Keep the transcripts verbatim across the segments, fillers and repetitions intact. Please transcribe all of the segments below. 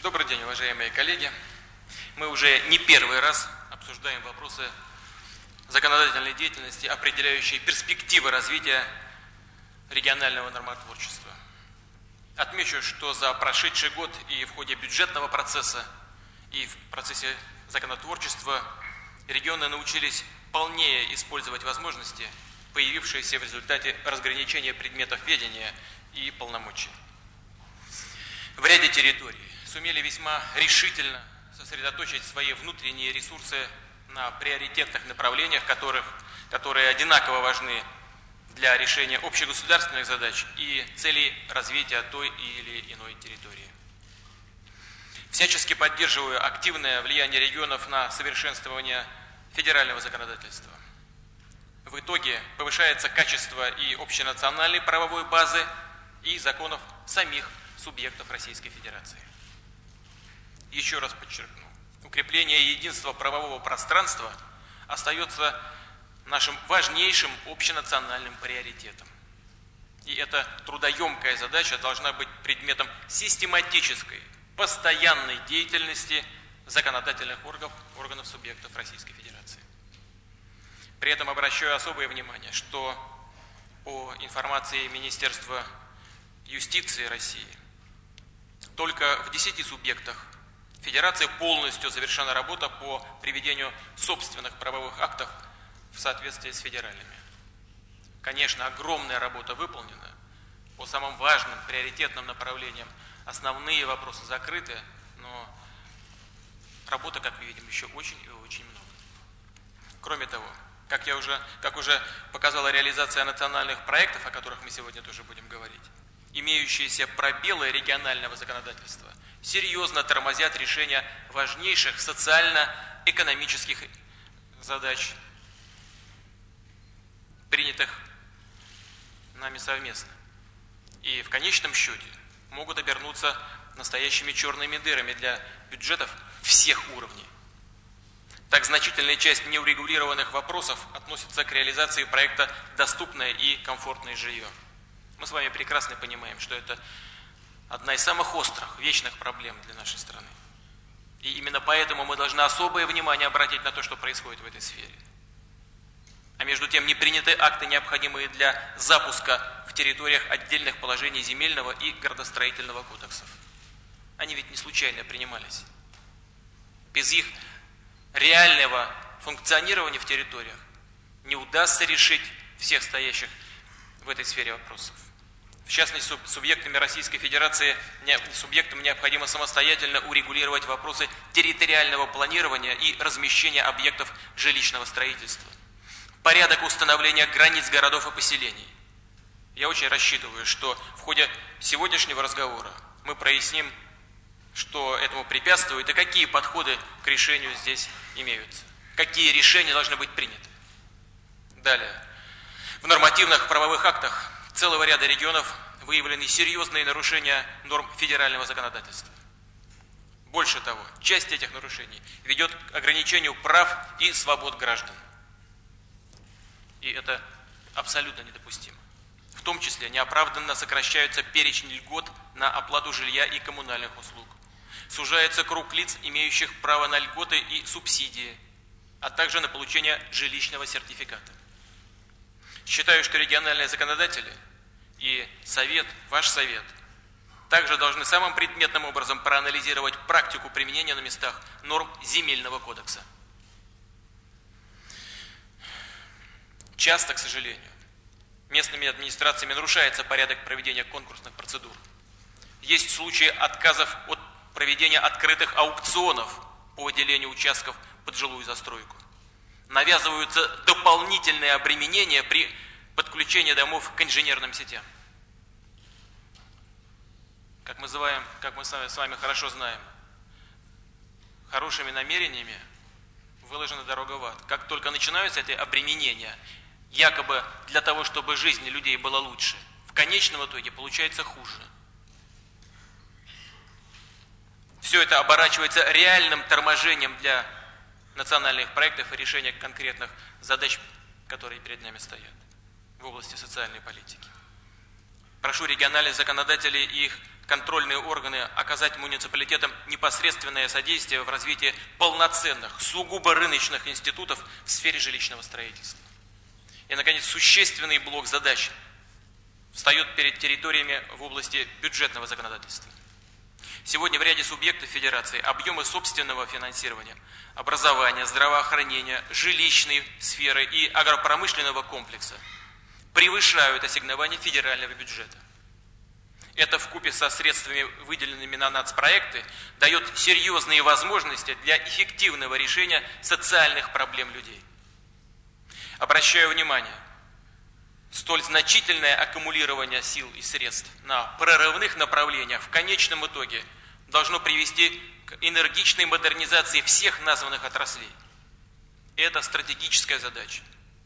Добрый день, уважаемые коллеги. Мы уже не первый раз обсуждаем вопросы законодательной деятельности, определяющие перспективы развития регионального нормотворчества. Отмечу, что за прошедший год и в ходе бюджетного процесса, и в процессе законотворчества регионы научились полнее использовать возможности, появившиеся в результате разграничения предметов ведения и полномочий. В ряде территорий сумели весьма решительно сосредоточить свои внутренние ресурсы на приоритетных направлениях, которых, которые одинаково важны для решения общегосударственных задач и целей развития той или иной территории. Всячески поддерживаю активное влияние регионов на совершенствование федерального законодательства. В итоге повышается качество и общенациональной правовой базы, и законов самих субъектов Российской Федерации. Еще раз подчеркну, укрепление единства правового пространства остается нашим важнейшим общенациональным приоритетом. И эта трудоемкая задача должна быть предметом систематической, постоянной деятельности законодательных органов, органов субъектов Российской Федерации. При этом обращаю особое внимание, что по информации Министерства юстиции России, только в десяти субъектах Федерации полностью завершена работа по приведению собственных правовых актов в соответствии с федеральными. Конечно, огромная работа выполнена. По самым важным, приоритетным направлениям основные вопросы закрыты, но работы, как мы видим, еще очень и очень много. Кроме того, как, я уже, как уже показала реализация национальных проектов, о которых мы сегодня тоже будем говорить, имеющиеся пробелы регионального законодательства серьезно тормозят решение важнейших социально-экономических задач, принятых нами совместно. И в конечном счете могут обернуться настоящими черными дырами для бюджетов всех уровней. Так, значительная часть неурегулированных вопросов относится к реализации проекта «Доступное и комфортное жилье». Мы с вами прекрасно понимаем, что это одна из самых острых, вечных проблем для нашей страны. И именно поэтому мы должны особое внимание обратить на то, что происходит в этой сфере. А между тем не приняты акты, необходимые для запуска в территориях отдельных положений земельного и градостроительного кодексов. Они ведь не случайно принимались. Без их реального функционирования в территориях не удастся решить всех стоящих в этой сфере вопросов. В частности, субъектами Российской Федерации, субъектам необходимо самостоятельно урегулировать вопросы территориального планирования и размещения объектов жилищного строительства, порядок установления границ городов и поселений. Я очень рассчитываю, что в ходе сегодняшнего разговора мы проясним, что этому препятствует и какие подходы к решению здесь имеются, какие решения должны быть приняты. Далее. В нормативных правовых актах целого ряда регионов выявлены серьезные нарушения норм федерального законодательства. Больше того, часть этих нарушений ведет к ограничению прав и свобод граждан. И это абсолютно недопустимо. В том числе неоправданно сокращаются перечень льгот на оплату жилья и коммунальных услуг. Сужается круг лиц, имеющих право на льготы и субсидии, а также на получение жилищного сертификата. Считаю, что региональные законодатели и Совет, ваш Совет, также должны самым предметным образом проанализировать практику применения на местах норм Земельного кодекса. Часто, к сожалению, местными администрациями нарушается порядок проведения конкурсных процедур. Есть случаи отказов от проведения открытых аукционов по выделению участков под жилую застройку. Навязываются дополнительные обременения при подключении домов к инженерным сетям. Как мы, называем, как мы с вами хорошо знаем, хорошими намерениями выложена дорога в ад. Как только начинаются эти обременения, якобы для того, чтобы жизнь людей была лучше, в конечном итоге получается хуже. Все это оборачивается реальным торможением для национальных проектов и решения конкретных задач, которые перед нами стоят в области социальной политики. Прошу региональных законодателей и их контрольные органы оказать муниципалитетам непосредственное содействие в развитии полноценных, сугубо рыночных институтов в сфере жилищного строительства. И, наконец, существенный блок задач встает перед территориями в области бюджетного законодательства. Сегодня в ряде субъектов Федерации объемы собственного финансирования, образования, здравоохранения, жилищной сферы и агропромышленного комплекса превышают ассигнования федерального бюджета. Это вкупе со средствами, выделенными на нацпроекты, дает серьезные возможности для эффективного решения социальных проблем людей. Обращаю внимание, столь значительное аккумулирование сил и средств на прорывных направлениях в конечном итоге должно привести к энергичной модернизации всех названных отраслей. Это стратегическая задача.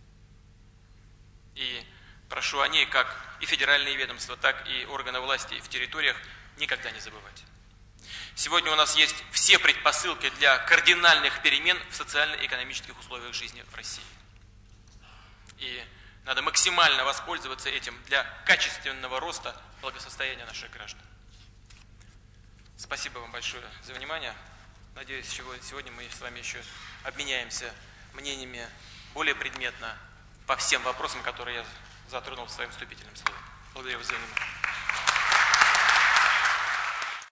И прошу о ней как и федеральные ведомства, так и органы власти в территориях никогда не забывать. Сегодня у нас есть все предпосылки для кардинальных перемен в социально-экономических условиях жизни в России. И надо максимально воспользоваться этим для качественного роста благосостояния наших граждан. Спасибо вам большое за внимание. Надеюсь, сегодня мы с вами еще обменяемся мнениями более предметно по всем вопросам, которые я затронул в своем вступительном слове. Благодарю вас за внимание.